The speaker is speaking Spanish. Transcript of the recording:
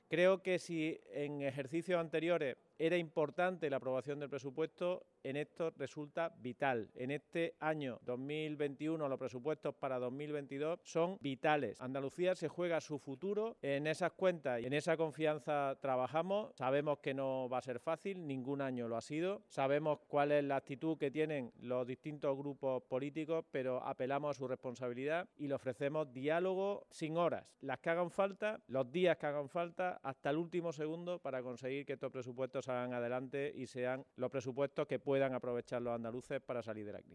Creo que si en ejercicios anteriores era importante la aprobación del presupuesto, en esto resulta vital. En este año 2021 los presupuestos para 2022 son vitales. Andalucía se juega su futuro en esas cuentas y en esa confianza trabajamos. Sabemos que no va a ser fácil, ningún año lo ha sido. Sabemos cuál es la actitud que tienen los distintos grupos políticos, pero apelamos a su responsabilidad y le ofrecemos diálogo sin horas, las que hagan falta, los días que hagan falta, hasta el último segundo para conseguir que estos presupuestos salgan adelante y sean los presupuestos que puedan aprovechar los andaluces para salir de la crisis.